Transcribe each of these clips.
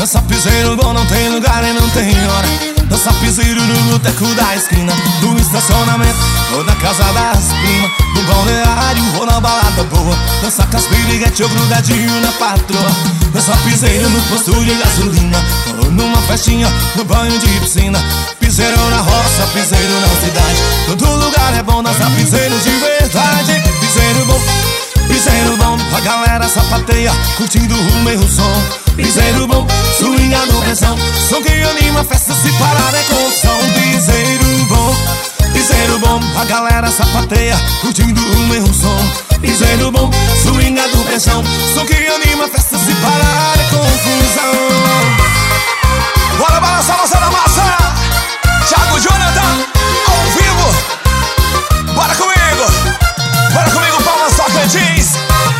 Dança piseiro bom, não tem lugar e não tem hora. Dança piseiro no boteco da esquina, no estacionamento ou na casa das primas, no balneário ou na balada boa. Dança com as piriguete ou grudadinho na patroa. Dança piseiro no posto de gasolina ou numa festinha, no banho de piscina. Piseiro na roça, piseiro na cidade, todo lugar é bom. Dança piseiro de verdade. Piseiro bom, a galera sapateia, curtindo o mesmo som. Piseiro bom, swingado pressão, som que anima a festa, se parar é com som. Piseiro bom, a galera sapateia, curtindo o mesmo som. Piseiro bom, swingado pressão, som que anima a festa, se parar é confusão. Bora balançar nossa da massa, Thiago Jonathan, ao vivo. Bora comigo, palmas Socrates.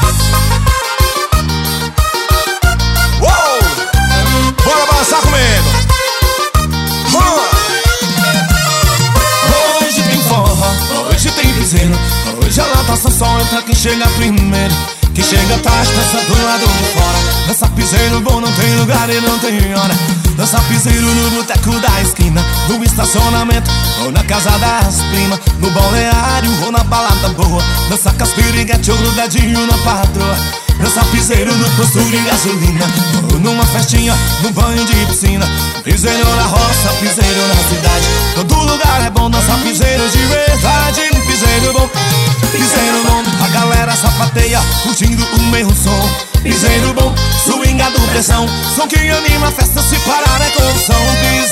Bora balançar comigo. Hoje tem forró, hoje tem piseiro, hoje a lotação só entra quem chega primeiro. Quem chega atrás dança do lado de fora. Dança piseiro bom, não tem lugar e não tem hora. Dança piseiro no boteco da esquina, no estacionamento ou na casa das primas, no balneário ou na balada boa. Dança com as piriguete ou grudadinho na patroa. Dança piseiro no posto de gasolina ou numa festinha, no banho de piscina. Piseiro na roça, piseiro na cidade, todo lugar é bom. Dança piseiro de verdade. Piseiro bom, a galera sapateia, curtindo o mesmo som. Piseiro bom, swingado pressão, som que anima a festa, se parar é com som.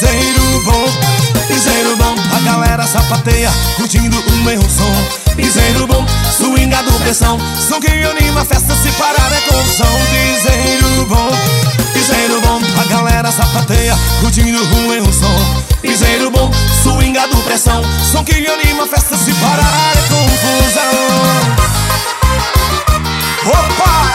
Piseiro bom, a galera sapateia, curtindo o mesmo som. Piseiro bom, swingado pressão, som que anima a festa, se parar é com som. Piseiro bom, a galera sapateia, curtindo o mesmo som. Piseiro bom, swingado pressão, som que anima a festa, se parar é confusão. Opa!